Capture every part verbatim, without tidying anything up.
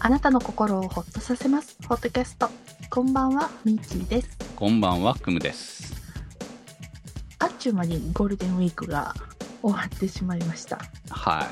あなたの心をほっとさせますポッドキャスト。こんばんは、みーちーです。 こんばんは、くむです。 あっちゅう間にゴールデンウィークが終わってしまいました。 はい。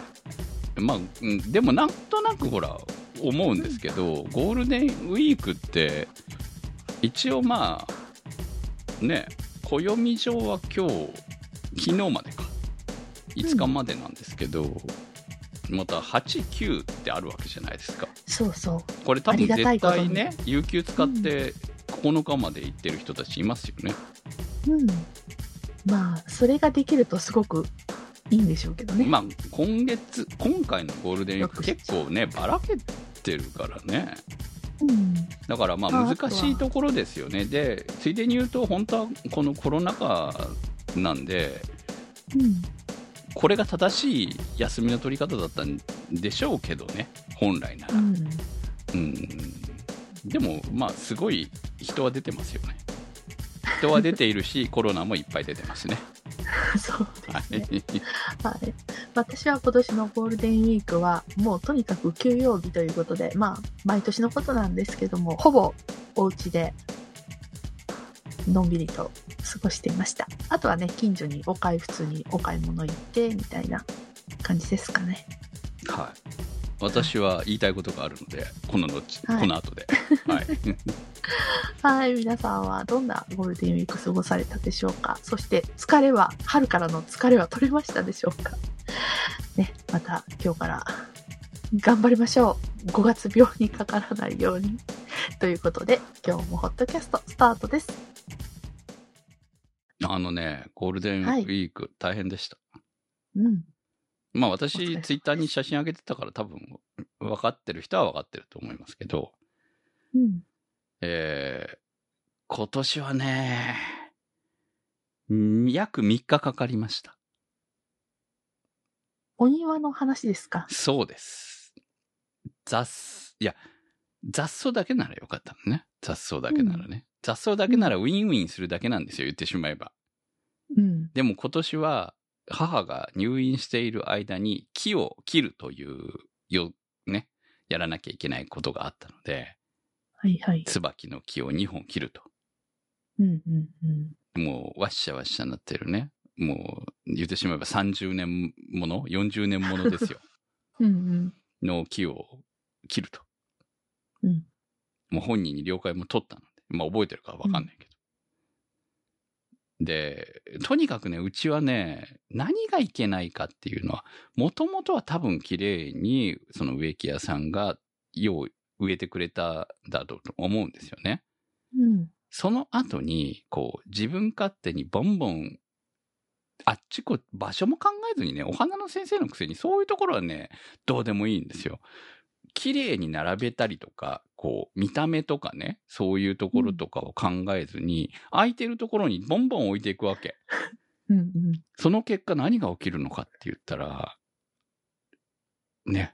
まあ、でもなんとなくほら思うんですけど、うん、ゴールデンウィークって一応まあね、暦上は今日昨日までかいつかまでなんですけど、うん、またはち、きゅうってあるわけじゃないですか。 そうそう。 これ多分絶対ね、有給使ってここのかまで行ってる人たちいますよね。 うん。まあそれができるとすごくいいんでしょうけどね。 まあ今月今回のゴールデンウィーク結構ねばらけてるからね。うん、だからまあ難しいところですよね。でついでに言うと本当はこのコロナ禍なんで、うん、これが正しい休みの取り方だったんでしょうけどね、本来なら、うんうん、でもまあすごい人は出てますよね。人は出ているしコロナもいっぱい出てますね。 そうですね、はい、私は今年のゴールデンウィークはもうとにかく休養日ということで、まあ毎年のことなんですけども、ほぼお家でのんびりと過ごしていました。あとはね、近所にお買い普通にお買い物行ってみたいな感じですかね。 はい、私は言いたいことがあるのでこの後、はい、この後ではいはい、皆さんはどんなゴールデンウィーク過ごされたでしょうか。そして疲れは、春からの疲れは取れましたでしょうか。ね、また今日から頑張りましょう。ごがつ病にかからないように。ということで、今日もホットキャストスタートです。 あのね、ゴールデンウィーク大変でした。はい、 うん。 まあ私、ツイッターに写真上げてたから多分分かってる人は分かってると思いますけど、うん。えー、今年はね、約みっかかかりました。 お庭の話ですか？ そうです。雑、いや、雑草だけならよかったのね。雑草だけならね。うん、雑草だけならウィンウィンするだけなんですよ、言ってしまえば。うん。でも今年は母が入院している間に木を切るというよ、ね、やらなきゃいけないことがあったので、 はいはい。 椿の木をにほん切ると。 うんうんうん。 もうわっしゃわっしゃなってるね。もう言ってしまえばさんじゅうねんもの、よんじゅうねんものですよ。うんうん。の木を切ると。うん。もう本人に了解も取ったので、まあ覚えてるかわかんないけど。うん、で、とにかくね、うちはね、何がいけないかっていうのは、もともとは多分綺麗に、その植木屋さんがよう植えてくれたんだと思うんですよね。うん。その後に、こう、自分勝手にボンボン、あっちこ、場所も考えずにね、お花の先生のくせにそういうところはね、どうでもいいんですよ。綺麗に並べたりとか、こう、見た目とかね、そういうところとかを考えずに、うん、空いてるところにボンボン置いていくわけ。うんうん、その結果何が起きるのかって言ったら、ね。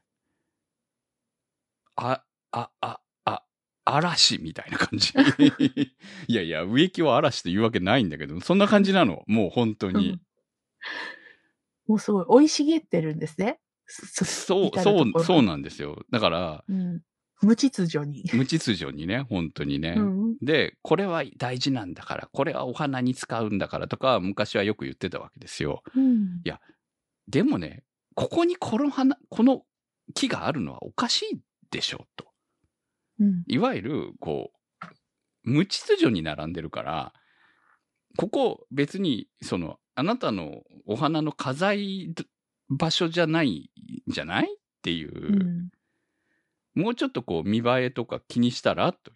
あ、あ、あ、あ、嵐みたいな感じ。いやいや、植木を嵐というわけないんだけど、そんな感じなの。もう本当に。うん、 もうすごい、生い茂ってるんですね。 そ、そう、そう、そうなんですよ。だから、 うん、無秩序に。 無秩序にね、本当にね、うん。で、これは大事なんだから、これはお花に使うんだからとか、昔はよく言ってたわけですよ。うん、いや、でもね、ここにこの花、この木があるのはおかしいでしょ、と。うん、いわゆる、こう、無秩序に並んでるから、ここ別に、その、あなたのお花の花材場所じゃないんじゃないっていう、うん、もうちょっとこう見栄えとか気にしたらという。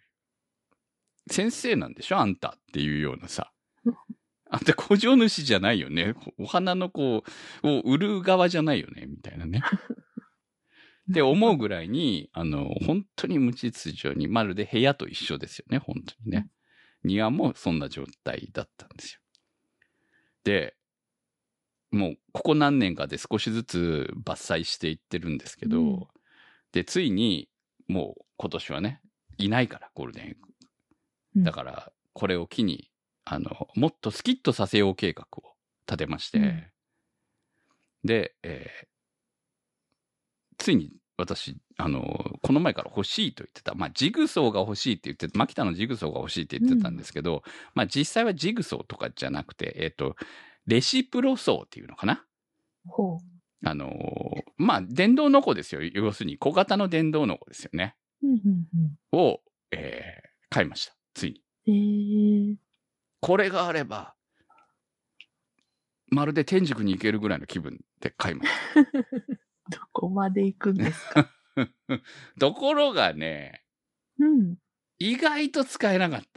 先生なんでしょあんたっていうようなさ。あんた工場主じゃないよね。お花のこう、を売る側じゃないよね。みたいなね。って思うぐらいに、あの、本当に無秩序に、まるで部屋と一緒ですよね。本当にね。庭もそんな状態だったんですよ。で、もうここ何年かで少しずつ伐採していってるんですけど、うん、で、ついにもう今年はね、いないからゴールデンウィーク。うん、だからこれを機に、あの、もっとスキッとさせよう計画を立てまして、うん、で、えー、ついに私、あの、この前から欲しいと言ってた。まあ、ジグソーが欲しいって言ってた。マキタのジグソーが欲しいって言ってたんですけど、うん、まあ、実際はジグソーとかじゃなくて、えっと、レシプロソーっていうのかな。 ほう。 あの、まあ、電動ノコですよ。要するに小型の電動ノコですよね。 うんうんうん、 を、えー、買いました。ついに。へー。 これがあれば、まるで天竺に行けるぐらいの気分で買いました。 どこまで行くんですか？ ところがね、 うん、 意外と使えなかった。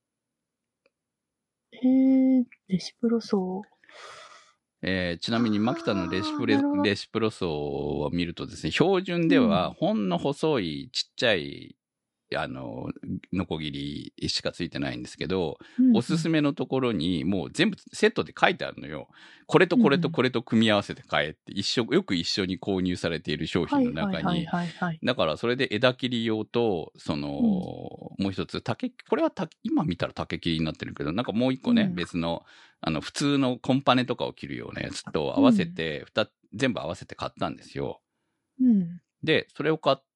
へー、レシプロソー。 えー、ちなみに、マキタのレシプレ、レシプロソーを見るとですね、標準では、ほんの細いちっちゃい、あの、ノコギリしかついてないんですけど、うんうん、おすすめのところにもう全部セットで書いてあるのよ。これとこれとこれと組み合わせて買えって一緒、よく一緒に購入されている商品の中に、だからそれで枝切り用と、その、うん、もう一つ、竹、これは竹、今見たら竹切りになってるけど、なんかもう一個ね、うん、別の、あの、普通のコンパネとかを切るようなやつと合わせて、うん、全部合わせて買ったんですよ。 うん、 で、それを買って、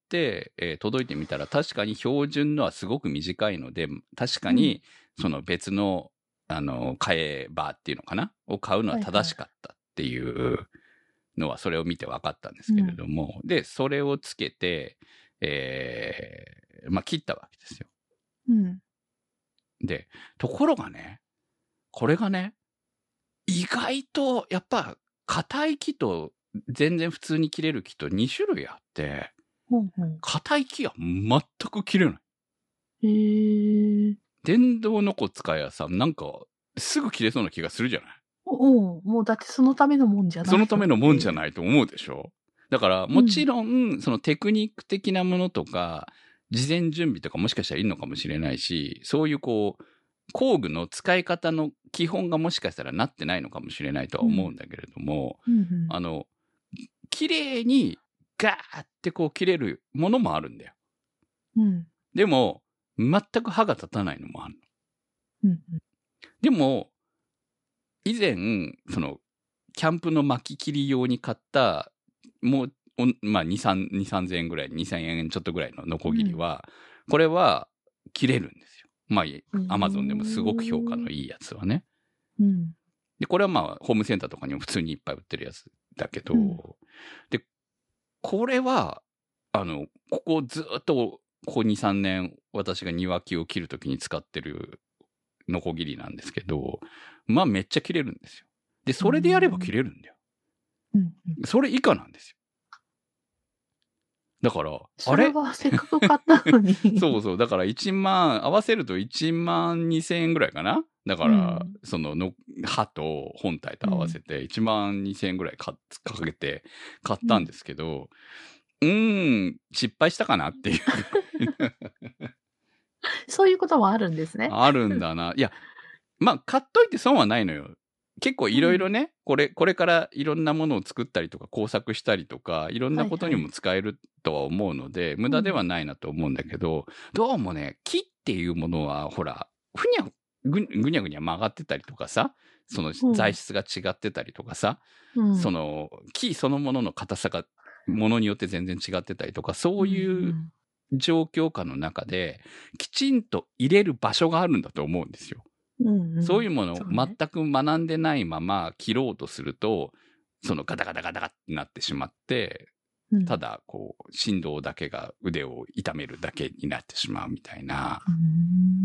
えー、届いてみたら確かに標準のはすごく短いので、確かにその別の、あの、替え刃っていうのかなを買うのは正しかったっていうのはそれを見て分かったんですけれども、うん、で、それをつけて、えー、まあ、切ったわけですよ。 うん。 で、ところがね、これがね、意外とやっぱ硬い木と全然普通に切れる木とに種類あって、硬、うんうん、い木は全く切れない。 へー。 電動ノコ使いやさ、なんかすぐ切れそうな気がするじゃない？ うん、もうだってそのためのもんじゃない。 そのためのもんじゃないと思うでしょ？だからもちろん、うん、そのテクニック的なものとか、事前準備とかもしかしたらいるのかもしれないし、そういうこう、工具の使い方の基本がもしかしたらなってないのかもしれないとは思うんだけれども、 うんうんうん、 あの、綺麗にガーってこう切れるものもあるんだよ。 うん、 でも、全く歯が立たないのもあるの。うんうん、 でも、以前、その、キャンプの巻き切り用に買った、もう、まあ、に、さん、さんぜんえんぐらい、にせんえんちょっとぐらいのノコギリは、うん、これは切れるんですよ。まあ、アマゾンでもすごく評価のいいやつはね。 うん、 で、これはまあ、ホームセンターとかにも普通にいっぱい売ってるやつだけど、うん、で、これは、あの、ここずっと、ここに、さんねん、私が庭木を切るときに使ってるノコギリなんですけど、まあめっちゃ切れるんですよ。で、それでやれば切れるんだよ。 うんうん、 それ以下なんですよ。だから、 それはせっかく買ったのに。 そうそう。だからいちまん、合わせるといちまんにせんえんぐらいかな。だから、うん、そのの、刃と本体と合わせていちまんにせんえんぐらいかけて買ったんですけど、うん、うーん、失敗したかなっていう。 そういうこともあるんですね。 あるんだな。いや、まあ、買っといて損はないのよ。結構いろいろね、うん、これ、これからいろんなものを作ったりとか工作したりとか、いろんなことにも使えるとは思うので、はいはい、無駄ではないなと思うんだけど、うん、どうもね、木っていうものは、ほら、ふにゃ、ぐ、ぐにゃぐにゃ曲がってたりとかさ、その材質が違ってたりとかさ、うん、その木そのものの硬さが、ものによって全然違ってたりとか、そういう状況下の中で、きちんと入れる場所があるんだと思うんですよ。うんうん、そういうものを全く学んでないまま切ろうとすると、そのガタガタガタガタってなってしまって、うん、ただこう振動だけが腕を痛めるだけになってしまうみたいな、うん、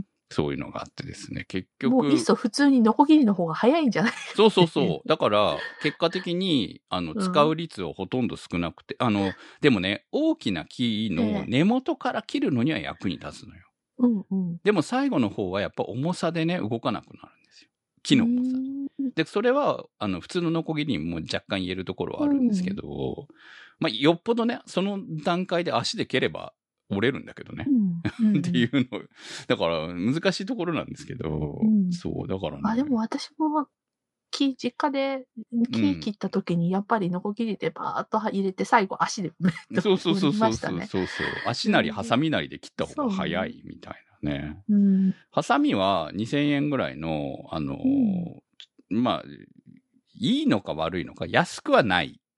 そういうのがあってですね、結局。 もういっそ普通にノコギリの方が早いんじゃない？ そうそうそう。だから結果的にあの使う率はほとんど少なくて、うん、あの、でもね、大きな木の根元から切るのには役に立つのよ。うんうん、でも最後の方はやっぱ重さでね、動かなくなるんですよ。木の重さ。で、それは、あの、普通のノコギリにも若干言えるところはあるんですけど、うん、まあ、よっぽどね、その段階で足で蹴れば折れるんだけどね。うんうん、っていうの、だから難しいところなんですけど、うん、そう、だからね。 あ、でも私も、木、実家で木切った時にやっぱりノコギリでバーッと入れて最後足でそうそうそうそうそうそうそう足なりハサミなりで切った方が早いみたいなね。うん、ハサミはにせんえんぐらいのあの、うん、まあいいのか悪いのか安くはない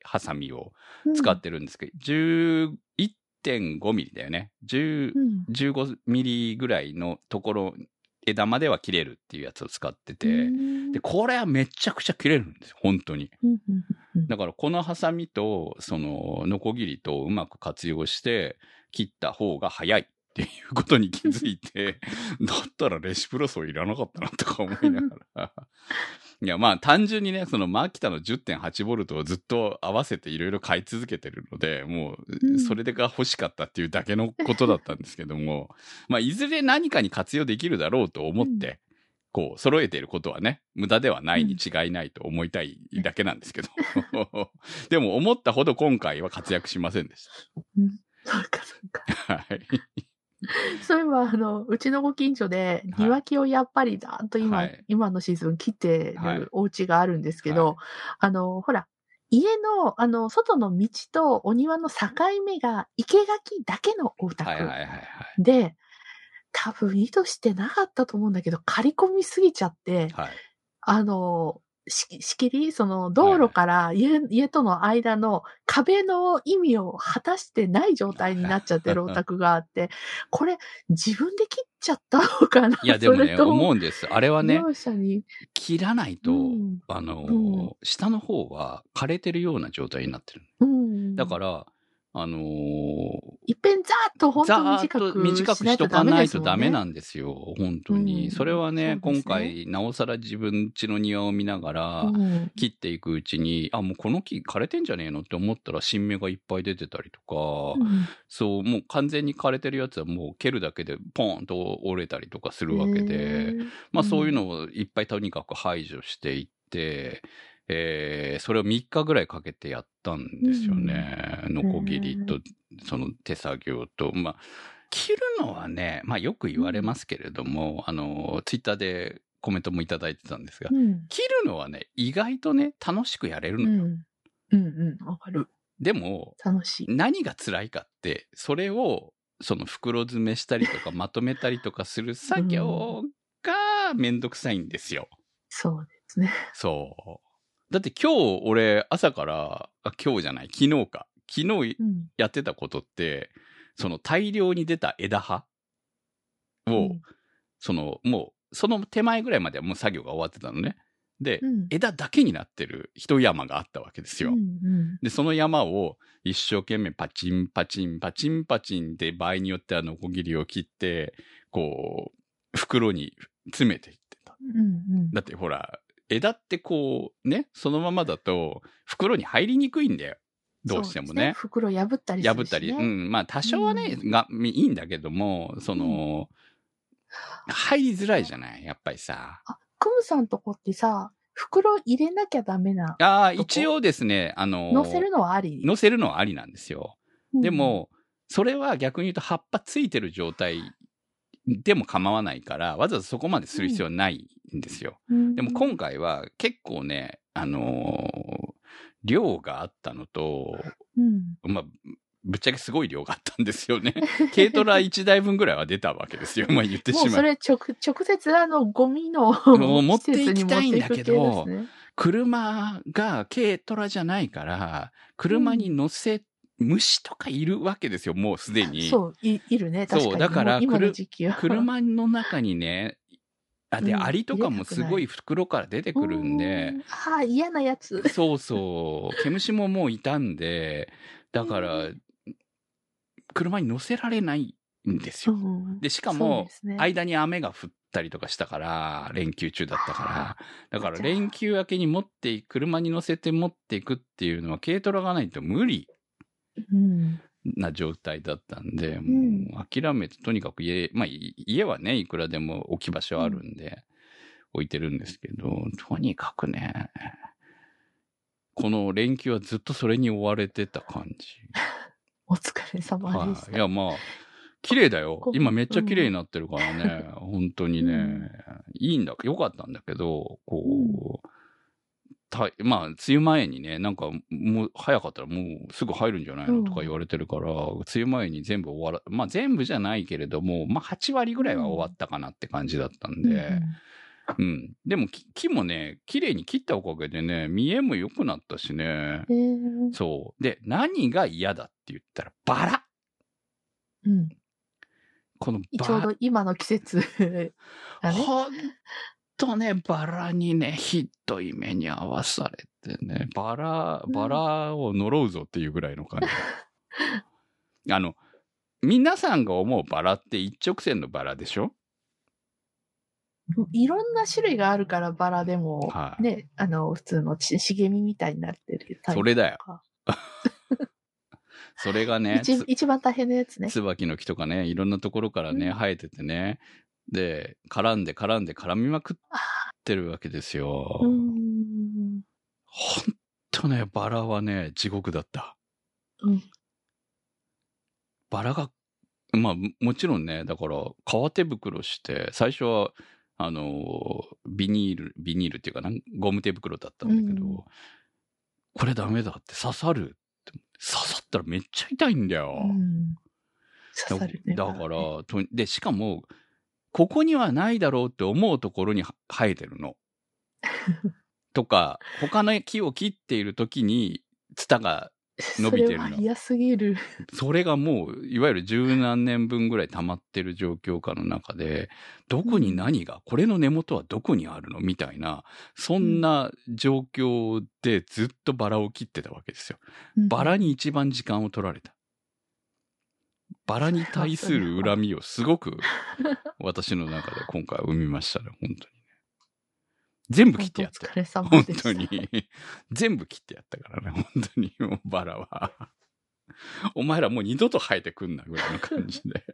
ハサミを使ってるんですけど、うん、じゅういってんごミリだよね。じゅう、うん、じゅうごミリぐらいのところ、枝までは切れるっていうやつを使ってて、で、これはめちゃくちゃ切れるんですよ、本当に。だからこのハサミと、その、ノコギリとうまく活用して切った方が早いっていうことに気づいて、だったらレシプロソいらなかったなとか思いながら。いや、まあ単純にね、そのマキタの じゅってんはちボルト をずっと合わせていろいろ買い続けてるので、もう、それが欲しかったっていうだけのことだったんですけども、まあいずれ何かに活用できるだろうと思って、こう、揃えていることはね、無駄ではないに違いないと思いたいだけなんですけど。でも思ったほど今回は活躍しませんでした。 うん、そうかそうか。 はい。 そういえば、あの、うちのご近所で、庭木をやっぱりざーっと今、はい、今のシーズン切ってるお家があるんですけど、はい、あの、ほら、家の、あの、外の道とお庭の境目が生垣だけのお宅で、はいはいはいはい、多分意図してなかったと思うんだけど、刈り込みすぎちゃって、はい、あの、し、仕切りその道路から家、はい、家との間の壁の意味を果たしてない状態になっちゃってるお宅があって、これ自分で切っちゃったのかな。 いやでもね、思うんです。あれはね、 業者に切らないと、うん、あの、うん、下の方は枯れてるような状態になってる。うん、だから、あのー、 いっぺんざーっと本当に短く短くしとかないとダメなんですよ、本当に。うん、それはね、今回、なおさら自分家の庭を見ながら、切っていくうちに、うん、あ、もうこの木枯れてんじゃねえのって思ったら新芽がいっぱい出てたりとか、うん、そう、もう完全に枯れてるやつはもう蹴るだけでポーンと折れたりとかするわけで、まあそういうのをいっぱいとにかく排除していって、えー、それをみっかぐらいかけてやったんですよね。ノコギリと、その手作業と。まあ、切るのはね、まあよく言われますけれども、うん、あの、ツイッターでコメントもいただいてたんですが、うん、切るのはね、意外とね、楽しくやれるのよ。 うん、うん、うん、わかる。 でも、 楽しい。 何が辛いかって、それを、その袋詰めしたりとかまとめたりとかする作業がめんどくさいんですよ。 うん、そうですね。 そう。だって今日俺朝から、あ、今日じゃない、昨日か。昨日やってたことって、うん、その大量に出た枝葉を、うん、そのもうその手前ぐらいまではもう作業が終わってたのね。で、うん、枝だけになってる一山があったわけですよ。うんうん、で、その山を一生懸命パチンパチンパチンパチンって場合によってはノコギリを切って、こう、袋に詰めていってた。うんうん、だってほら、枝ってこう、ね、そのままだと袋に入りにくいんだよ。どうしてもね。ね、 袋破ったりするし、ね。 破ったり。うん。まあ多少はね、うん、が、いいんだけども、その、うん、入りづらいじゃないやっぱりさ。 あ、クムさんとこってさ、袋入れなきゃダメな。 ああ、一応ですね、あのー、 乗せるのはあり乗せるのはありなんですよ。うん、でも、それは逆に言うと葉っぱついてる状態でも構わないから、わざわざそこまでする必要はないんですよ。うん、でも今回は結構ね、あのー、量があったのと、うん、まあ、ぶっちゃけすごい量があったんですよね。軽トラいちだいぶんぐらいは出たわけですよ。まあ言ってしまう。 もうそれ直、直接あのゴミの持っていきたいんだけど、ね、車が軽トラじゃないから、車に乗せ、うん、虫とかいるわけですよ、もうすでに。 そう、い、いるね、確かに。そう、 だから、 今の時期は車の中にね、あ、で、うん、アリとかもすごい袋から出てくるんで。 んああ、嫌なやつ。 そうそう。毛虫ももういたんで、だから、車に乗せられないんですよ。うん、で、しかも、ね、間に雨が降ったりとかしたから、連休中だったから。だから連休明けに持っていく、車に乗せて持っていくっていうのは軽トラがないと無理な状態だったんで、うん、もう諦めてとにかく家、まあ家はね、いくらでも置き場所あるんで、置いてるんですけど、とにかくね、この連休はずっとそれに追われてた感じ。 お疲れ様でした。 はい、いや、まあ、綺麗だよ。今めっちゃ綺麗になってるからね。うん、本当にね、うん、いいんだ、よかったんだけど、こう、うん、たまあ、梅雨前にね、なんか、もう、早かったらもうすぐ入るんじゃないのとか言われてるから、うん、梅雨前に全部終わら、まあ全部じゃないけれども、まあはちわりぐらいは終わったかなって感じだったんで、うんうん。でも木もね、綺麗に切ったおかげでね、見えも良くなったしね。 えー、 そう。で、何が嫌だって言ったら、バラ。 うん。 このちょうど今の季節がね。ほんとね、バラにね、ひどい目に遭わされてね、バラ、バラを呪うぞっていうぐらいの感じ。あの、皆さんが思うバラって一直線のバラでしょ？ いろんな種類があるからバラでも、はい、ね、あの、普通の茂みみたいになってるタイプ。 それだよ。それがね一、一番大変なやつね。 椿の木とかね、いろんなところからね、うん、生えててね。で、絡んで絡んで絡みまくってるわけですよ。うーん。ほんとね、バラはね、地獄だった。うん。バラが、まあ、もちろんね、だから、革手袋して、最初は、あの、ビニール、ビニールっていうかな、ゴム手袋だったんだけど、うん、これダメだって刺さる。刺さったらめっちゃ痛いんだよ。うん、刺さるね。だから、ね、で、しかも、ここにはないだろうって思うところに生えてるの。とか、他の木を切っている時に、ツタが伸びてるの。 それは嫌すぎる。 それがもう、いわゆる十何年分ぐらい溜まってる状況下の中で、どこに何が、うん、これの根元はどこにあるのみたいな、そんな状況でずっとバラを切ってたわけですよ。うん、バラに一番時間を取られた。バラに対する恨みをすごく私の中で今回生みましたね、本当にね。全部切ってやった。 お疲れ様でした。 本当に。全部切ってやったからね、本当にもうバラは。お前らもう二度と生えてくんなぐらいの感じで。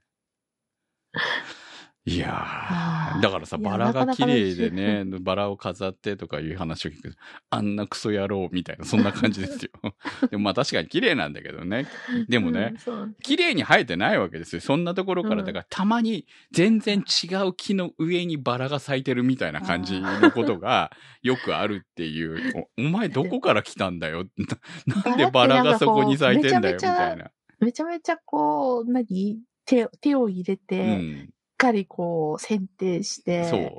いやー、だからさ、バラが綺麗でね、バラを飾ってとかいう話を聞く。あんなクソ野郎みたいな、そんな感じですよ。でもまあ確かに綺麗なんだけどね。でもね、うん、綺麗に生えてないわけですよ。そんなところから、だからたまに全然違う木の上にバラが咲いてるみたいな感じのことがよくあるっていう。お, お前どこから来たんだよ。なんでバラがそこに咲いてんだよみたいな。 めちゃめちゃこう、何 手, 手を入れて、うんしっかりこう剪定して、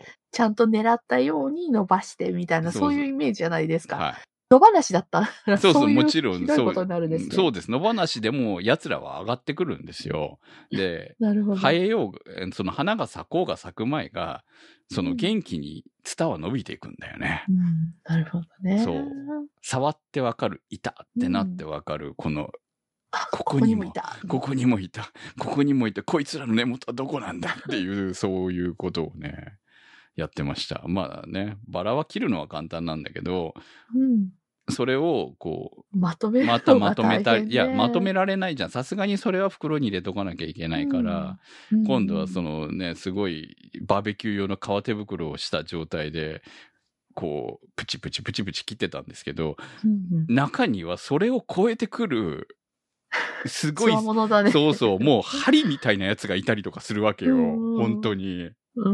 ちゃんと狙ったように伸ばしてみたいな、そういうイメージじゃないですか。はい、野放しだったらそうそう、もちろん。そういうことになるんですね。 そうです。野放しでも奴らは上がってくるんですよ。で、なるほど。生えよう、その花が咲こうが咲く前が、その元気にツタは伸びていくんだよね。 うん、なるほどね。 そう。触ってわかる、いたってなってわかる、この、 ここにもいた。 ここにもいた。ここにもいた。こいつらの根元はどこなんだっていう、そういうことをね、やってました。まあね、バラは切るのは簡単なんだけど、うん、それをこう、 まとめるのがまたまとめた、いや、まとめられないじゃん。さすがにそれは袋に入れとかなきゃいけないから、うん、今度はそのね、すごいバーベキュー用の革手袋をした状態で、こう、プチプチプチプチ切ってたんですけど、うんうん、中にはそれを超えてくる、すごい、 ね、 そうそう、もう針みたいなやつがいたりとかするわけよ。本当に。うん、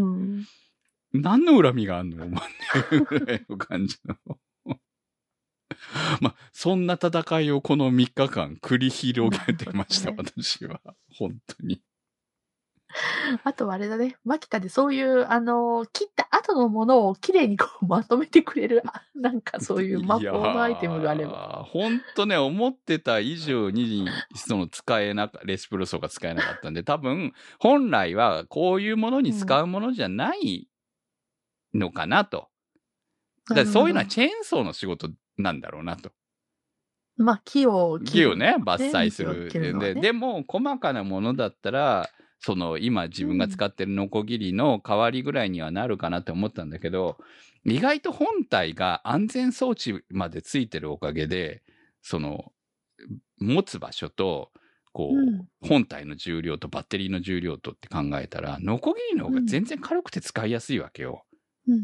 何の恨みがあんのお前ぐらいの感じの。まあ、そんな戦いをこのみっかかん繰り広げてました、ね、私は。本当に。 あとはあれだね。マキタでそういう、あの、切った後のものをきれいにこうまとめてくれる、なんかそういう魔法のアイテムがあれば。 ほんとね、思ってた以上に、その使えなか、レスプロソが使えなかったんで、多分、本来はこういうものに使うものじゃないのかなと。うん、だからそういうのはチェーンソーの仕事なんだろうなと。 まあ、木を切る、木をね、伐採する。ね、で、でも、細かなものだったら、その、今自分が使ってるノコギリの代わりぐらいにはなるかなって思ったんだけど、意外と本体が安全装置までついてるおかげで、その、持つ場所と、こう、うん、本体の重量とバッテリーの重量とって考えたら、ノコギリの方が全然軽くて使いやすいわけよ。うんうん、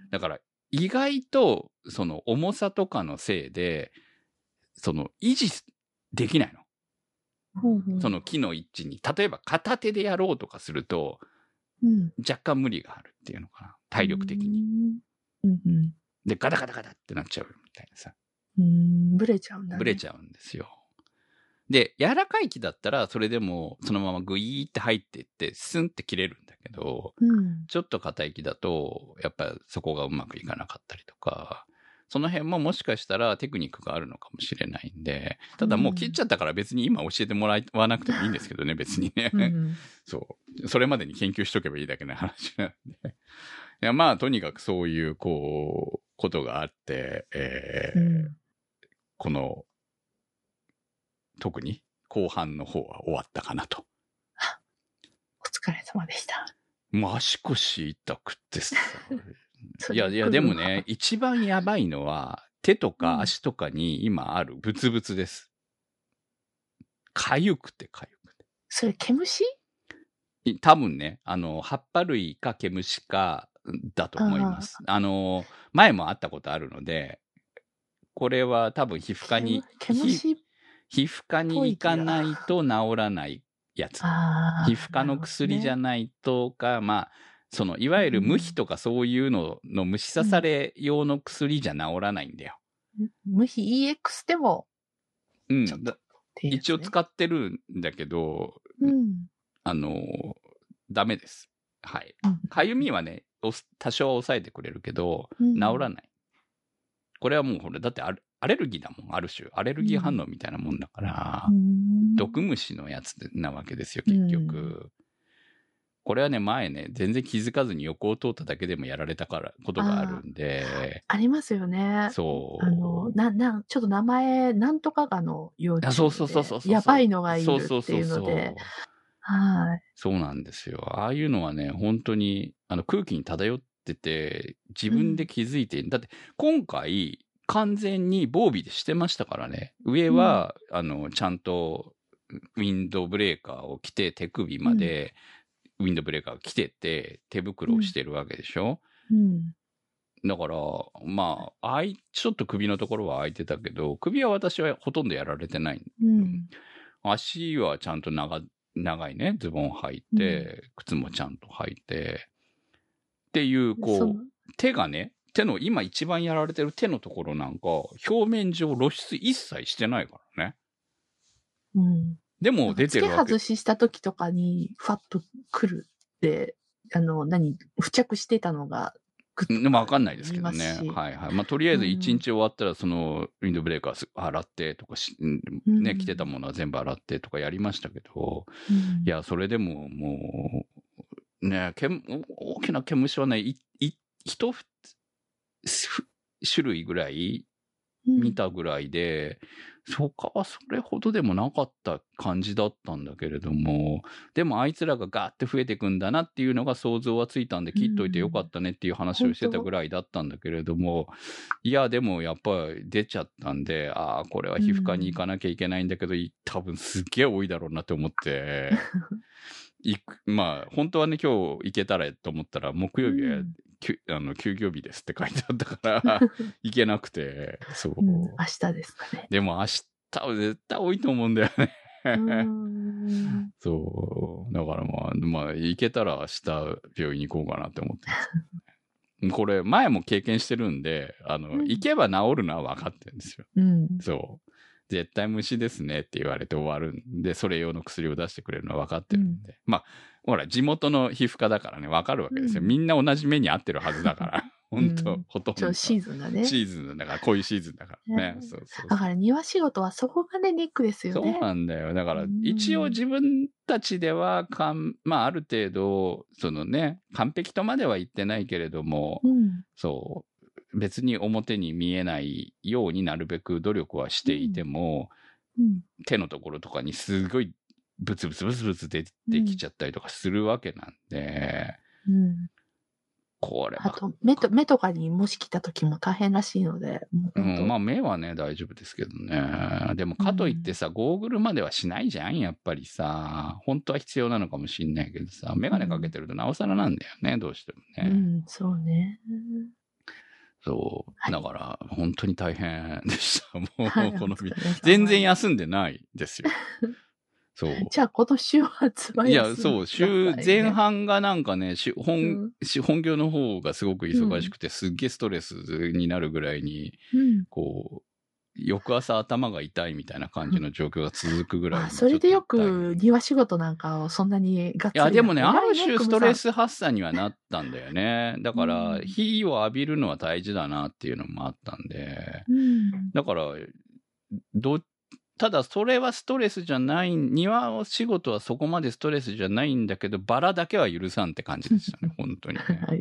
だから、意外と、その重さとかのせいで、その、維持できないの。うんうん、その木の位置に。例えば片手でやろうとかすると、うん、若干無理があるっていうのかな。体力的に。うんうん、で、ガタガタガタってなっちゃうみたいなさ。 うん、ブレちゃうんだね。 ブレちゃうんですよ。で、柔らかい木だったら、それでもそのままグイーって入っていって、スンって切れるんだけど、 うん、 ちょっと硬い木だと、やっぱりそこがうまくいかなかったりとか、その辺ももしかしたらテクニックがあるのかもしれないんで、ただもう切っちゃったから別に今教えてもらわなくてもいいんですけどね、別にね。うん、そう。それまでに研究しとけばいいだけの話なんで。いや、まあ、とにかくそういう、こう、ことがあって、えーうん、この、特に後半の方は終わったかなと。 お疲れ様でした。 もう足腰痛くってさ。いやいや、でもね、一番やばいのは、手とか足とかに今あるブツブツです。かゆくてかゆくて。 それ、毛虫？ 多分ね、あの、葉っぱ類か毛虫かだと思います。あ, あの、前も会ったことあるので、これは多分皮膚科に、 毛虫皮膚科に行かないと治らないやつ。皮膚科の薬じゃないとか、ね、まあ、その、いわゆる無比とかそういうのの虫刺され用の薬じゃ治らないんだよ。 うん、無比 イーエックス でも、 うん、ね、一応使ってるんだけど、うん、あの、ダメです。はい。かゆみはね、多少は抑えてくれるけど、治らない。これはもう、ほら、だってアレルギーだもん、ある種。アレルギー反応みたいなもんだから、うん、毒虫のやつなわけですよ、結局。うん、これはね、前ね、全然気づかずに横を通っただけでもやられたからことがあるんで。 あ, ありますよね。 そう。 あの、な、な、ちょっと名前、なんとかがの幼稚園で。 そうそうそうそうそう。 やばいのがいるっていうので。はい。 そうなんですよ。ああいうのはね、本当に、あの、空気に漂ってて、自分で気づいて、うん、だって、今回、完全に防備でしてましたからね。上は、うん、あの、ちゃんと、ウィンドブレーカーを着て、手首まで、ウィンドブレーカーを着てて、手袋をしてるわけでしょ、うん、だから、まあ、あい、ちょっと首のところは開いてたけど、首は私はほとんどやられてない。うん、足はちゃんと長、長いね、ズボン履いて、うん、靴もちゃんと履いて、っていう、こう、手がね、手の、今一番やられてる手のところなんか、表面上露出一切してないからね。うん。でも出てるわけ。 付け外しした時とかに、ファッと来るって、あの、何、付着してたのが、 でもわかんないですけどね。はいはい。まあ、とりあえず一日終わったら、その、ウィンドブレーカー洗ってとかし、ね、着てたものは全部洗ってとかやりましたけど、うん、いや、それでももう、ね、け大きな毛虫はね、い、い、一種類ぐらい見たぐらいで、うん、他はそれほどでもなかった感じだったんだけれども、でもあいつらがガーって増えていくんだなっていうのが想像はついたんで、切っといてよかったねっていう話をしてたぐらいだったんだけれども、いや、でもやっぱり出ちゃったんで、ああ、これは皮膚科に行かなきゃいけないんだけど、うん、多分すっげえ多いだろうなって思って、行く、まあ、本当はね、今日行けたらと思ったら、木曜日は、うんあの休業日ですって書いてあったから行けなくて、そう、うん、 明日ですかね。 でも明日は絶対多いと思うんだよねうんそうだからまあまあ行けたら明日病院に行こうかなって思ってますこれ前も経験してるんであの、うん、行けば治るのは分かってるんですよ、うん、そう絶対虫ですねって言われて終わるんで、それ用の薬を出してくれるのは分かってるんで。うん、まあ、ほら、地元の皮膚科だからね、分かるわけですよ。うん、みんな同じ目に合ってるはずだから。本当、うん、ほとんど。 シーズンだね。 シーズンだから、こういうシーズンだからね。 ねそうそうそうだから庭仕事はそこがね、ネックですよね。 そうなんだよ。だから、一応自分たちではかん、まあ、ある程度、そのね、完璧とまでは言ってないけれども、うん、そう、別に表に見えないようになるべく努力はしていても、うんうん、手のところとかにすごいブツブツブツブツ出てきちゃったりとかするわけなんで、うん、これあと目と目とかにもし来た時も大変らしいので、 うん、まあ目はね大丈夫ですけどね。でもかといってさ、うん、ゴーグルまではしないじゃんやっぱりさ。本当は必要なのかもしんないけどさ、メガネかけてるとなおさらなんだよね、どうしてもね。 うん、そうね。 そう。だから、本当に大変でした。もう、この日。全然休んでないですよ。そう。 じゃあ、この週末は休んで、ね、 いや、そう。週前半がなんかね、本、うん、本業の方がすごく忙しくて、うん、すっげえストレスになるぐらいに、うん、こ翌朝頭が痛いみたいな感じの状況が続くぐらい、 まあ、それでよく庭仕事なんかをそんなにがっつりいや、でもね、ある種ストレスス発散にはなったんだよね。だから、火を浴びるのは大事だなっていうのもあったんで。 うん、 だから、ど、ただそれはストレスじゃない、庭仕事はそこまでストレスじゃないんだけど、バラだけは許さんって感じでしたね、本当にね。はい。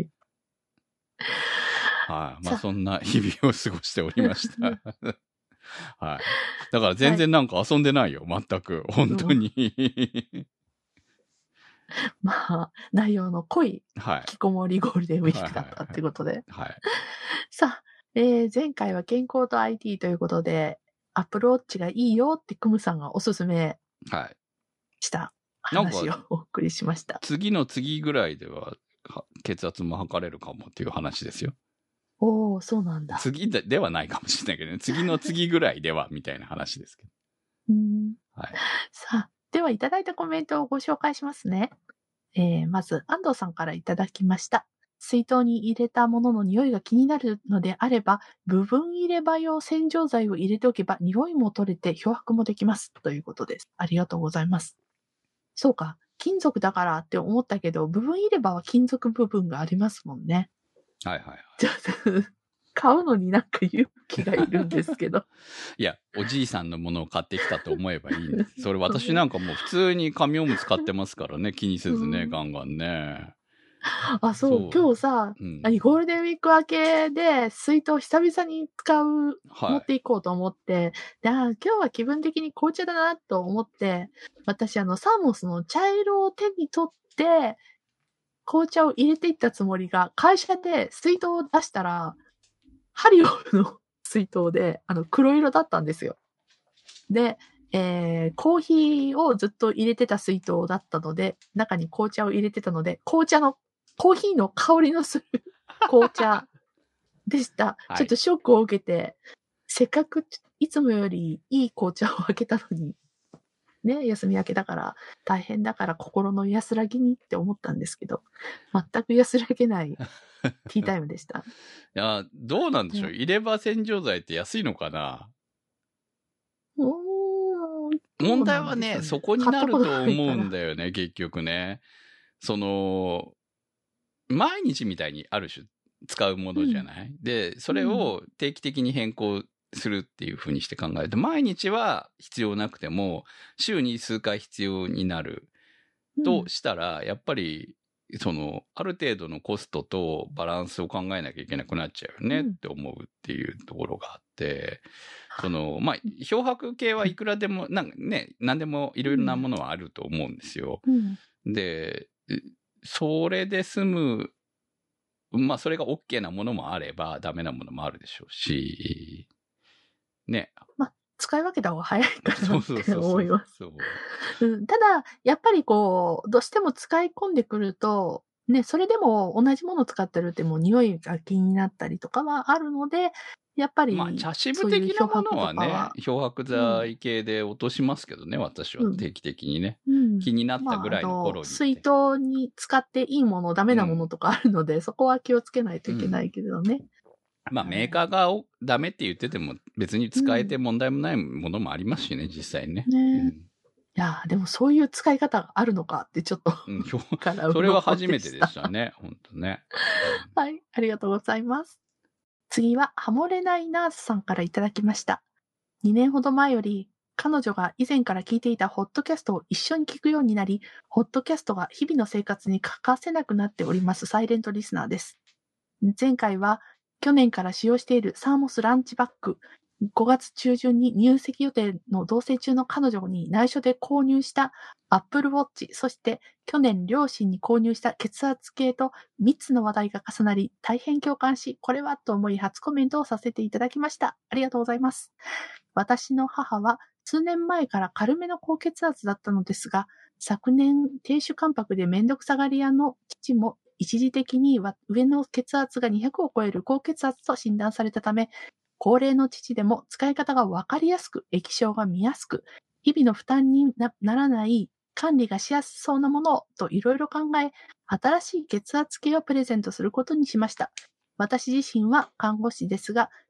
はい。まあそんな日々を過ごしておりました。はい。だから全然なんか遊んでないよ、はい、全く。本当に。 まあ、内容の濃い引きこもりゴールデンウィークだったってことで。 はい。 さあ、えー、前回は健康と アイティー ということで、アップルウォッチがいいよってクムさんがおすすめした話をお送りしました。 次の次ぐらいでは血圧も測れるかもっていう話ですよ。 おー、そうなんだ。 次でではないかもしれないけどね。次の次ぐらいではみたいな話ですけど。 うん。 はい。 さあ、ではいただいたコメントをご紹介しますね。えー、まず、安藤さんからいただきました。水筒に入れたものの匂いが気になるのであれば、部分入れ歯用洗浄剤を入れておけば匂いも取れて漂白もできます。ということです。ありがとうございます。そうか。金属だからって思ったけど、部分入れ歯は金属部分がありますもんね。 はいはいはい。 ちょっと、買うのになんか勇気がいるんですけど。 いや、おじいさんのものを買ってきたと思えばいいんです。それ私なんかもう普通に紙おむつ買ってますからね、気にせずね、ガンガンね。 あ、そう、そう今日さ、うん、ゴールデンウィーク明けで水筒久々に使う、はい、持っていこうと思って、で、あ、今日は気分的に紅茶だなと思って、私あの、サーモスの茶色を手に取って、紅茶を入れていったつもりが、会社で水筒を出したら、ハリオの水筒で、あの、黒色だったんですよ。で、えー、コーヒーをずっと入れてた水筒だったので、中に紅茶を入れてたので、紅茶の、コーヒーの香りのする紅茶でした。はい、ちょっとショックを受けて、せっかくいつもよりいい紅茶を開けたのに、ね、休み明けだから大変だから心の安らぎにって思ったんですけど、全く安らげないティータイムでした。いや、どうなんでしょう、ね、入れ歯洗浄剤って安いのかな。問題はね、そこになると思うんだよね、結局ね。その、毎日みたいにある種使うものじゃない、うん、で、それを定期的に変更するっていう風にして考えると、毎日は必要なくても、週に数回必要になるとしたら、やっぱり、その、ある程度のコストとバランスを考えなきゃいけなくなっちゃうよねって思うっていうところがあって、その、まあ、漂白系はいくらでも、なんかね、何でもいろいろなものはあると思うんですよ。うん、で、それで済む、まあ、それが OK なものもあれば、ダメなものもあるでしょうし、ね。 まあ、使い分けた方が早いかなって思います。ただ、やっぱりこう、どうしても使い込んでくると、ね、それでも同じものを使ってるってもう匂いが気になったりとかはあるので、やっぱり、 まあ、茶渋的なものはね、漂白剤系で落としますけどね、うん、私は定期的にね、うん。気になったぐらいの頃に、まあ。 水筒に使っていいもの、ダメなものとかあるので、うん、そこは気をつけないといけないけどね。うん、 まあ、メーカーがダメって言ってても、別に使えて問題もないものもありますしね、実際ね。 ね、うん、いや、でもそういう使い方があるのかってちょっと、 うん、それは初めてでしたね、本当ね。 はい、ありがとうございます。次は、ハモれないナースさんからいただきました。にねんほど前より、彼女が以前から聞いていたホットキャストを一緒に聞くようになり、ホットキャストが日々の生活に欠かせなくなっておりますサイレントリスナーです。前回は、去年から使用しているサーモスランチバッグ、ごがつ中旬に入籍予定の同棲中の彼女に内緒で購入したアップルウォッチ、そして去年両親に購入した血圧計とみっつの話題が重なり、大変共感し、これはと思い初コメントをさせていただきました。ありがとうございます。私の母は数年前から軽めの高血圧だったのですが、昨年低種関白でめんどくさがり屋の父も一時的に上の血圧がにひゃくを超える高血圧と診断されたため、高齢の父でも使い方がわかりやすく、液晶が見やすく、日々の負担に な, ならない管理がしやすそうなものをといろいろ考え、新しい血圧計をプレゼントすることにしました。私自身は看護師ですが、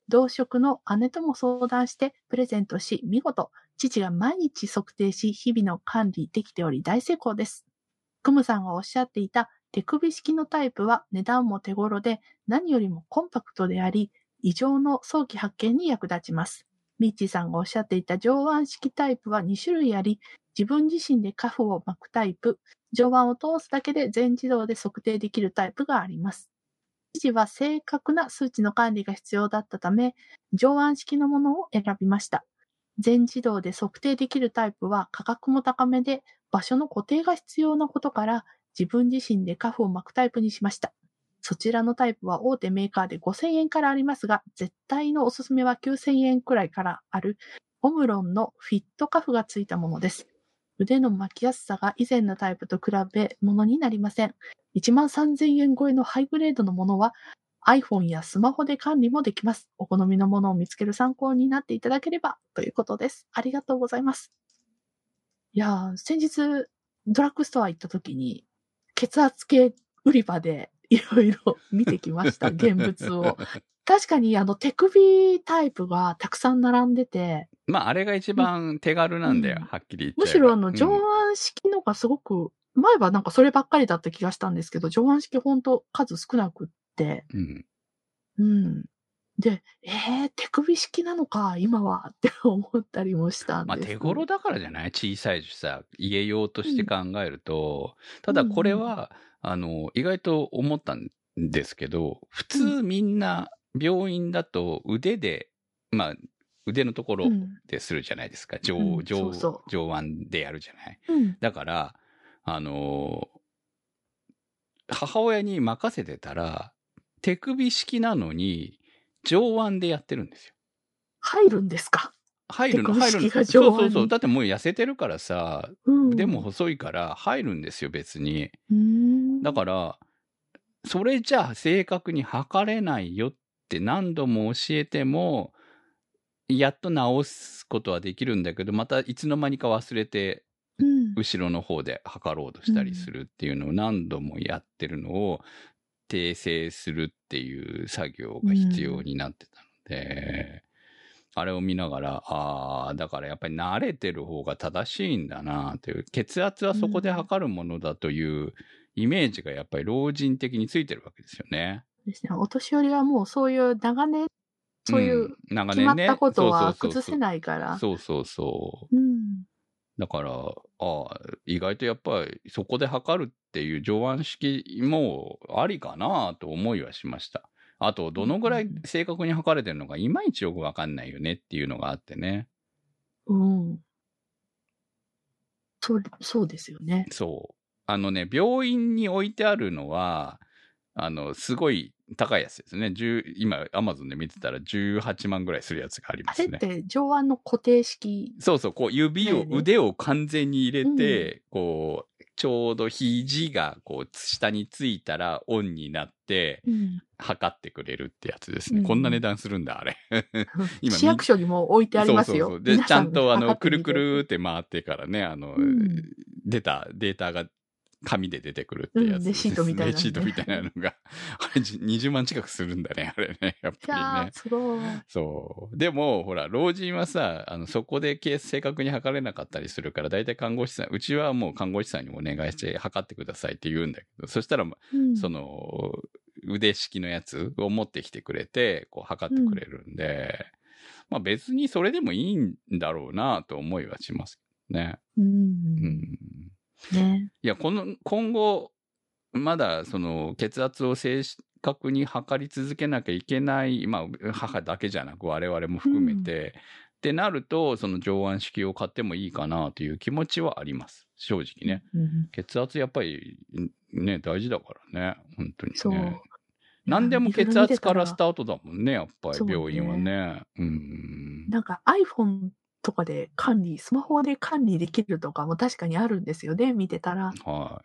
同職の姉とも相談してプレゼントし、見事、父が毎日測定し、日々の管理できており大成功です。クムさんがおっしゃっていた手首式のタイプは値段も手頃で、何よりもコンパクトであり、異常の早期発見に役立ちます。ミッチーさんがおっしゃっていた上腕式タイプはに種類あり、自分自身でカフを巻くタイプ、上腕を通すだけで全自動で測定できるタイプがあります。父は正確な数値の管理が必要だったため、上腕式のものを選びました。全自動で測定できるタイプは価格も高めで、場所の固定が必要なことから、自分自身でカフを巻くタイプにしました。そちらのタイプは大手メーカーでごせんえんからありますが、絶対のおすすめはきゅうせんえんくらいからあるオムロンのフィットカフがついたものです。腕の巻きやすさが以前のタイプと比べ物になりません。いちまんさんぜんえん超えのハイグレードのものは iPhone やスマホで管理もできます。お好みのものを見つける参考になっていただければということです。ありがとうございます。いやー、先日ドラッグストア行った時に血圧計売り場でいろいろ見てきました。現物を。確かにあの手首タイプがたくさん並んでて。 まああれが一番手軽なんだよ、うん、はっきり言っちゃえば。 むしろあの上腕式のがすごく、うん、前はなんかそればっかりだった気がしたんですけど、上腕式ほんと数少なくって。うん。うん。で、えー、手首式なのか、今はって思ったりもしたんです。 まあ手頃だからじゃない？小さいしさ、家用として考えると。うん、ただこれは、うん、あの、意外と思ったんですけど、普通みんな病院だと腕で、うん、まあ、腕のところでするじゃないですか。上、うん、上、そうそう上腕でやるじゃない。うん、だから、あの、母親に任せてたら、手首式なのに、上腕でやってるんですよ。 入るんですか？ 入るの、入るの。そうそうそう。だってもう痩せてるからさ、うん、腕も細いから入るんですよ、別に。だから、それじゃあ正確に測れないよって何度も教えても、やっと直すことはできるんだけど、またいつの間にか忘れて、うん、後ろの方で測ろうとしたりするっていうのを何度もやってるのを訂正するっていう作業が必要になってたので、うん、あれを見ながら、ああ、だからやっぱり慣れてる方が正しいんだなという、血圧はそこで測るものだというイメージがやっぱり老人的についてるわけですよね。 ですね。お年寄りはもうそういう長年、そういう決まったことは崩せないから。 そうそうそう。うん、だから、ああ、意外とやっぱりそこで測るっていう上腕式もありかなと思いはしました。あと、どのぐらい正確に測れてるのかいまいちよくわかんないよねっていうのがあってね。 うん。そう、そうですよね。 そう。あのね、病院に置いてあるのは、あの、すごい高いやつですね。今、アマゾンで見てたらじゅうはちまんぐらいするやつがありますね。 あれって上腕の固定式、 ね。そうそう、こう指を、ね、腕を完全に入れて、うん、こう、ちょうど肘がこう下についたらオンになって、うん、測ってくれるってやつですね。うん、こんな値段するんだ、あれ。 今市役所にも置いてありますよ。 そうそうそう。で、ちゃんとあの、くるくるって回ってからね、あの、うん、出たデータが紙で出てくるってやつ、ね。うん、 レシートみたいな、ね。 レシートみたいなのが、あれにじゅうまん近くするんだね、あれね。やっぱりね。 すごい。 そう。でも、ほら、老人はさ、あの、そこで正確に測れなかったりするから、だいたい看護師さん、うちはもう看護師さんにお願いして測ってくださいって言うんだけど、そしたら、うん、その、腕式のやつを持ってきてくれて、こう測ってくれるんで、うん、まあ別にそれでもいいんだろうなと思いはしますね。うん。うんね、いや、この、今後、まだ、その、血圧を正確に測り続けなきゃいけない、まあ、母だけじゃなく我々も含めて、うん、ってなると、その上腕式を買ってもいいかなという気持ちはあります。正直ね。うん、血圧やっぱり、ね、大事だからね。本当にね。そう。何でも血圧からスタートだもんね、やっぱり病院はね。うん。 なんか iPhoneとかで管理、スマホで管理できるとかも確かにあるんですよね、見てたら。 はい。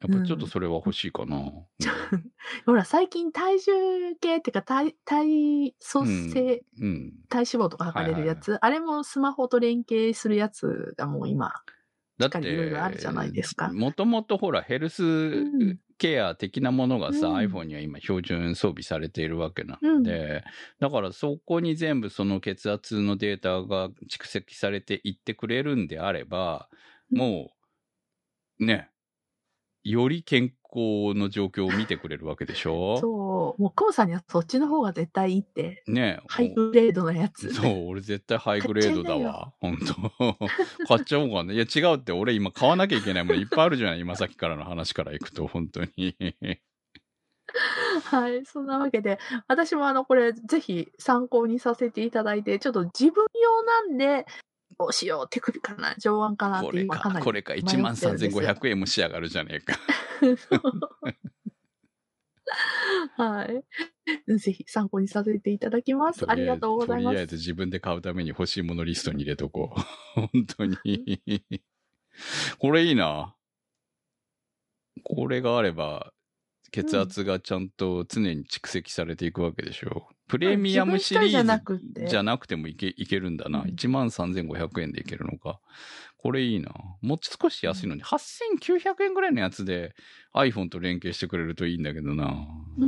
やっぱちょっとそれは欲しいかな。うん、 ほら、最近体重計っていうか体、体組成、うんうん、体脂肪とか測れるやつ、はいはいはい、あれもスマホと連携するやつがもう今しっかりいろいろあるじゃないですか。 もともとほら、ヘルスケア的なものがさ、うん、iPhone には今標準装備されているわけなので、うん、だからそこに全部その血圧のデータが蓄積されていってくれるんであれば、もう、ね、より健康の状況を見てくれるわけでしょ。 そう。もう、コウさんにはそっちの方が絶対いいって。 ね。 ハイグレードのやつ。 そう、俺絶対ハイグレードだわ。本当買っちゃおうかな。いや、違うって、俺今買わなきゃいけないものいっぱいあるじゃない。今さっきからの話からいくと、本当に。 はい。そんなわけで、私もあの、これ、ぜひ参考にさせていただいて、ちょっと自分用なんで、どうしよう、手首かな、上腕かなって今かなりこれか、これか、いちまんさんぜんごひゃくえんも仕上がるじゃねえか。 はい。ぜひ参考にさせていただきます。ありがとうございます。 とりあえず自分で買うために欲しいものリストに入れとこう。本当に。これいいな。これがあれば、血圧がちゃんと常に蓄積されていくわけでしょ。うん、プレミアムシリーズじゃなくてもいけ、いけるんだな。うん、いちまんさんぜんごひゃくえんでいけるのか。これいいな。もう少し安いのに、はっせんきゅうひゃくえんぐらいのやつで iPhone と連携してくれるといいんだけどな。 うん。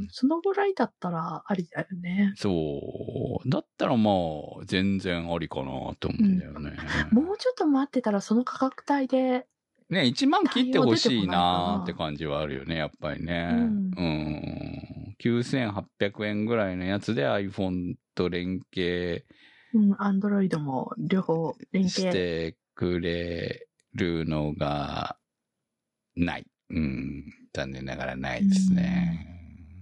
そのぐらいだったらありだよね。 そう。だったらまあ、全然ありかなと思うんだよね、 うん。もうちょっと待ってたらその価格帯で。 ね、いちまん切ってほしいなーって感じはあるよね、やっぱりね。うん。うん、きゅうせんはっぴゃくえんぐらいのやつで iPhone と連携。 うん、Android も両方連携してくれるのがない。うん。残念ながらないですね。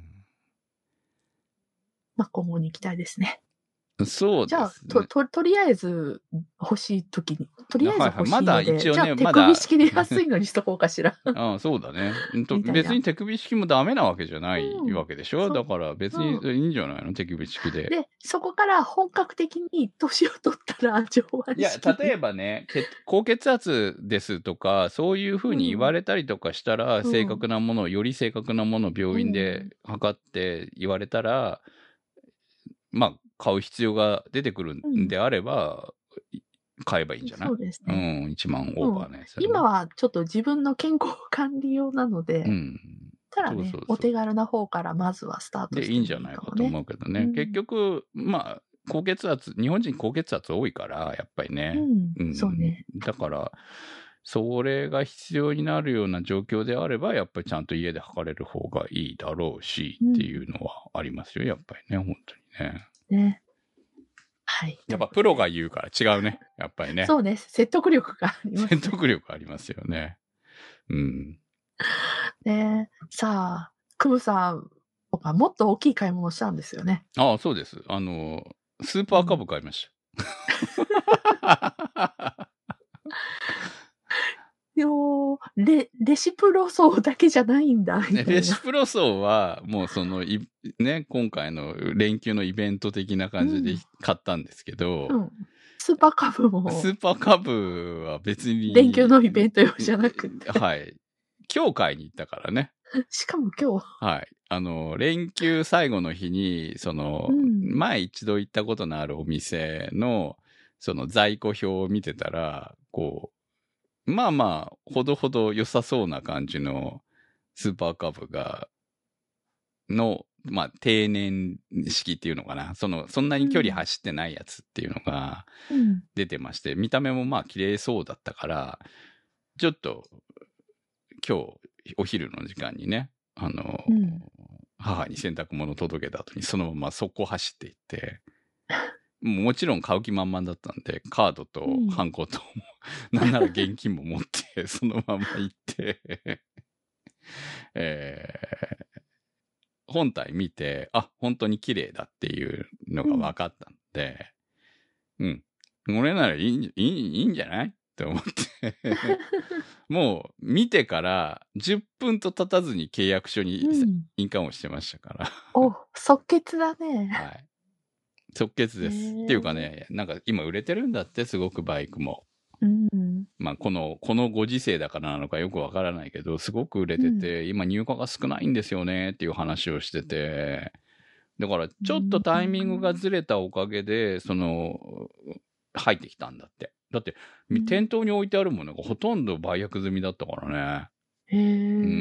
まあ、今後に行きたいですね。 そうですね。 じゃあ、と、と、とりあえず欲しいときに、とりあえず欲しいので、 はいはい、まだ一応ね、 じゃあ手首式で安いのにしとこうかしら。 ああ、そうだね。別に手首式もダメなわけじゃないわけでしょ、うん、だから別にいいんじゃないの、手首式で。 で、そこから本格的に年を取ったら上腕式。 いや、例えばね、高血圧ですとか、そういうふうに言われたりとかしたら、うん、正確なものを、より正確なものを病院で測って言われたら、うん、まあ、買う必要が出てくるんであれば、うん、買えばいいんじゃない？そうですね。うん、いちまんオーバーのやつ、ね、 今はちょっと自分の健康管理用なので、うん、ただね、そうそうそう、お手軽な方からまずはスタートしてみるかも、ね、で、いいんじゃないかと思うけどね。うん、結局、まあ、高血圧、日本人高血圧多いから、やっぱりね。 うん、うん、そうね。 だから、それが必要になるような状況であれば、やっぱりちゃんと家で測れる方がいいだろうし、っていうのはありますよ、やっぱりね、本当にね。 ね。はい。 やっぱプロが言うから違うね。やっぱりね。 そうね。説得力がありますね。 説得力ありますよね。うん。 ねえ。さあ、クムさんはもっと大きい買い物をしたんですよね。 ああ、そうです。あの、スーパーカブ買いました。 よレ、レシプロ層だけじゃないんだ。 ね、レシプロ層は、もうそのい、ね、今回の連休のイベント的な感じで買ったんですけど、 うんうん、スーパーカブも。 スーパーカブは別に。 連休のイベント用じゃなくて。 はい。今日買いに行ったからね。 しかも今日。 はい。あの、連休最後の日に、その、うん、前一度行ったことのあるお店の、その在庫表を見てたら、こう、まあまあ、ほどほど良さそうな感じのスーパーカブが、の、まあ、低燃式っていうのかな。その、そんなに距離走ってないやつっていうのが出てまして、うん、見た目もまあ綺麗そうだったから、ちょっと、今日、お昼の時間にね、あの、うん、母に洗濯物届けた後にそのまま速攻走っていって、もちろん買う気満々だったんで、カードとハンコと、うん、なんなら現金も持って、そのまま行って、えー、本体見て、あ、本当に綺麗だっていうのが分かったんで、うん。これならいい、いい、いいんじゃないって思って。もう見てからじゅっぷんと経たずに契約書に印鑑をしてましたから。 うん、お、即決だね。 はい。即決です。っていうかね、なんか今売れてるんだって、すごくバイクも。うん、まあこの、このご時世だからなのかよくわからないけど、すごく売れてて、うん、今入荷が少ないんですよねっていう話をしてて、だからちょっとタイミングがずれたおかげで、その、入ってきたんだって。 だって、うん、店頭に置いてあるものがほとんど売約済みだったからね。 へー。 うん。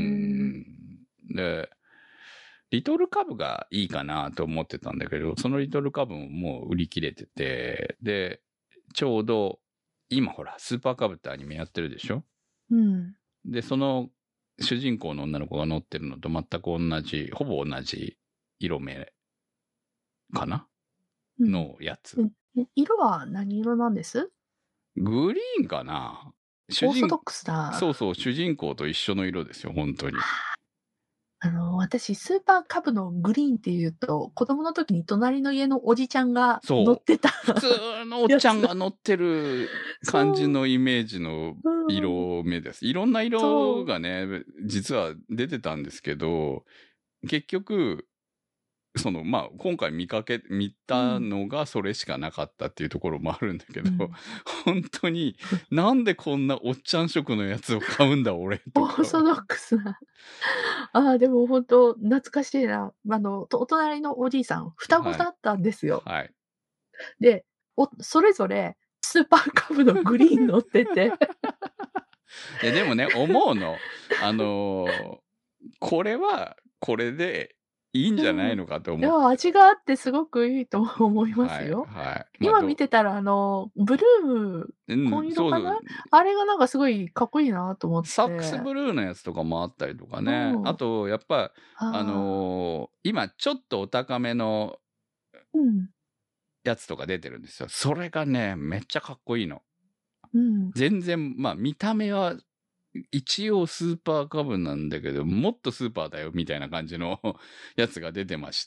で、リトルカブがいいかなと思ってたんだけど、そのリトルカブももう売り切れてて、で、ちょうど、今ほら、スーパーカブってアニメやってるでしょ？ うん。 で、その主人公の女の子が乗ってるのと全く同じ、ほぼ同じ色目かな、うん、のやつ、 うん。色は何色なんです？ グリーンかな？ 主人オーソドックスだ。 そうそう、主人公と一緒の色ですよ、本当に。 あの、私、スーパーカブのグリーンっていうと、子供の時に隣の家のおじちゃんが乗ってた。 普通のおっちゃんが乗ってる感じのイメージの色目です。いろんな色がね、実は出てたんですけど、結局、その、まあ、今回見かけ、見たのがそれしかなかったっていうところもあるんだけど、うん、本当に、なんでこんなおっちゃん色のやつを買うんだ、俺。 オーソドックスな。ああ、でも本当、懐かしいな。あの、お隣のおじいさん、双子だったんですよ。 はい。はい、 でお、それぞれ、スーパーカブのグリーン乗ってて。 いや、でもね、思うの。あのー、これは、これで、いいんじゃないのかと思う。 いや、味があってすごくいいと思いますよ。 はい。はい、 今見てたら、あの、ブルーム、紺色かな、うん、あれがなんかすごいかっこいいなと思って。 サックスブルーのやつとかもあったりとかね。うん、あと、やっぱ、あのー、今ちょっとお高めのやつとか出てるんですよ。それがね、めっちゃかっこいいの。 うん、 全然、まあ見た目は、一応スーパーカブなんだけど、もっとスーパーだよみたいな感じのやつが出てまして、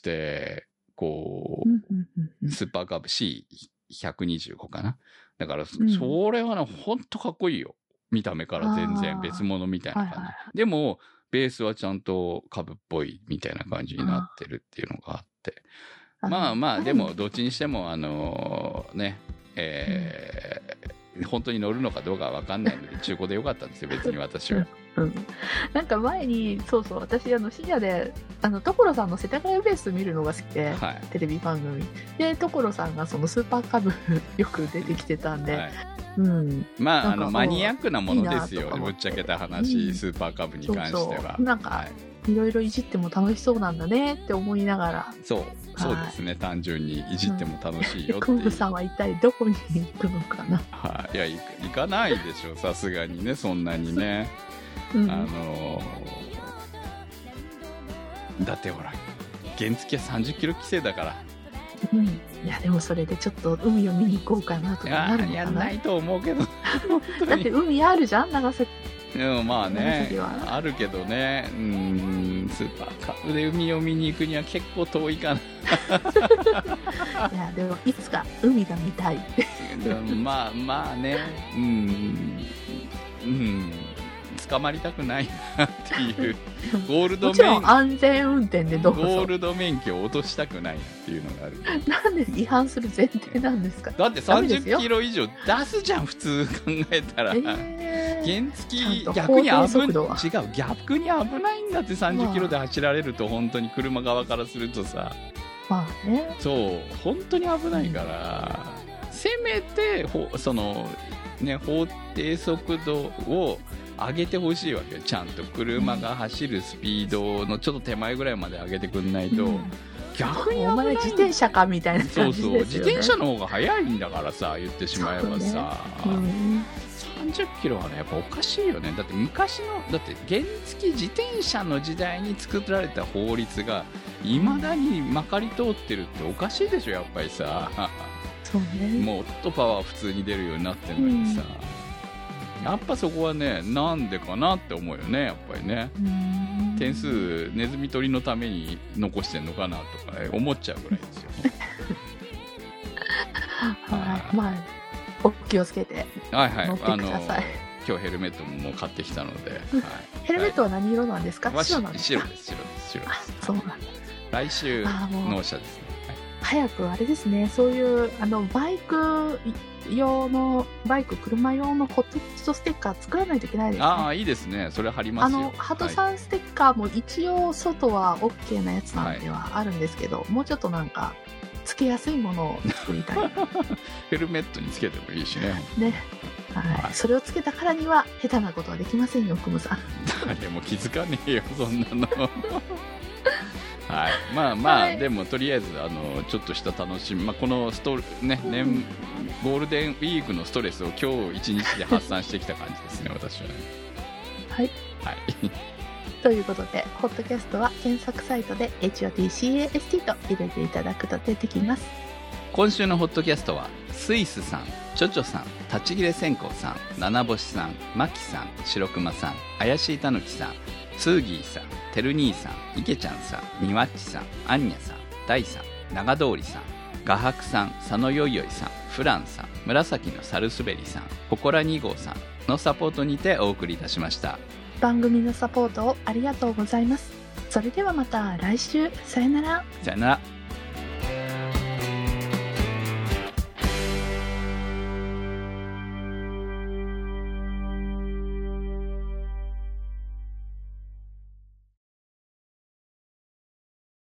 こう、スーパーカブ シーひゃくにじゅうご かな。だから、それはね、ほんとかっこいいよ。見た目から全然別物みたいな感じ。はいはい、でも、ベースはちゃんとカブっぽいみたいな感じになってるっていうのがあって。まあまあ、でも、どっちにしても、あのー、ね、えー、うん本当に乗るのかどうかは分かんないので中古でよかったんですよ別に私は、 うん、なんか前にそうそう私あの深夜であの所さんの世田谷ベース見るのが好きで、はい、テレビ番組で所さんがそのスーパーカブよく出てきてたんで、はいうん、 まああのマニアックなものですよぶっちゃけた話、うん、スーパーカブに関してはそうそうなんか、はいいろいろいじっても楽しそうなんだねって思いながらそうそうですね、はい、単純にいじっても楽しいよっていうコングさんは一体どこに行くのかなはい、いや行かないでしょさすがにねそんなにね、うん、あのー、だってほら原付はさんじゅっキロ規制だからうん、いやでもそれでちょっと海を見に行こうかなとかなるのかなやんないと思うけどだって海あるじゃん長崎でもまあねあるけどねうんスーパーカブで海を見に行くには結構遠いかないやでもいつか海が見たいまあまあねうんうん捕まりたくないなっていうゴールド免許もちろん安全運転でどうぞゴールド免許を落としたくないなっていうのがあるなんで違反する前提なんですかだってさんじゅっキロ以上出すじゃん普通考えたら、えー、原付逆に危ない違う逆に危ないんだってさんじゅっキロで走られると本当に車側からするとさまあねそう本当に危ないから、うん、せめてほそのね法定速度を上げてほしいわけよちゃんと車が走るスピードのちょっと手前ぐらいまで上げてくんないと、うん、逆に危ないお前自転車かみたいな感じですよねそうそう自転車の方が速いんだからさ言ってしまえばさ、ねうん、さんじゅっキロはねやっぱおかしいよねだって昔のだって原付自転車の時代に作られた法律がいまだにまかり通ってるっておかしいでしょやっぱりさそうねもっとパワー普通に出るようになってんのにさ、うん、やっぱそこはねなんでかなって思うよねやっぱりね点数ネズミ捕りのために残してんのかなとか、ね、思っちゃうぐらいですよはいまあお気をつけてはいはい乗ってください、あの今日ヘルメットももう買ってきたので、はい、 ヘルメットは何色なんですか、はい、白なんですか白です白です白ですあそうなんだ来週納車ですね、はい、 早くあれですねそういうあのバイク用のバイク車用のホットステッカー作らないといけないですねああいいですねそれ貼りますよあのハトさんステッカーも一応外は OK なやつなんではあるんですけど、はい、もうちょっとなんかつけやすいものを作りたいヘルメットにつけてもいいしね。 ね、はいはい、それをつけたからには下手なことはできませんよ、クムさん。 誰も気づかねえよそんなのはい、まあまあ、はい、でもとりあえずあのちょっとした楽しみ、まあ、このスト、ね、年ゴールデンウィークのストレスを今日一日で発散してきた感じですね私はね。 はい、 はい、 ということでホットキャストは検索サイトで エイチオーティーシーエーエスティー と入れていただくと出てきます。 今週のホットキャストはスイスさん、チョチョさん、立ち切れ線香さん、七星さん、マキさん、白熊さん、怪しいたぬきさん、ツーギーさん、てる兄さん、いけちゃんさん、にわっちさん、あんにゃさん、大さん、長通りさん、画伯さん、佐野よいよいさん、フランさん、紫のサルスベリさん、ココラに号さんのサポートにてお送りいたしました。 番組のサポートをありがとうございます。それではまた来週、さよなら。 さよなら。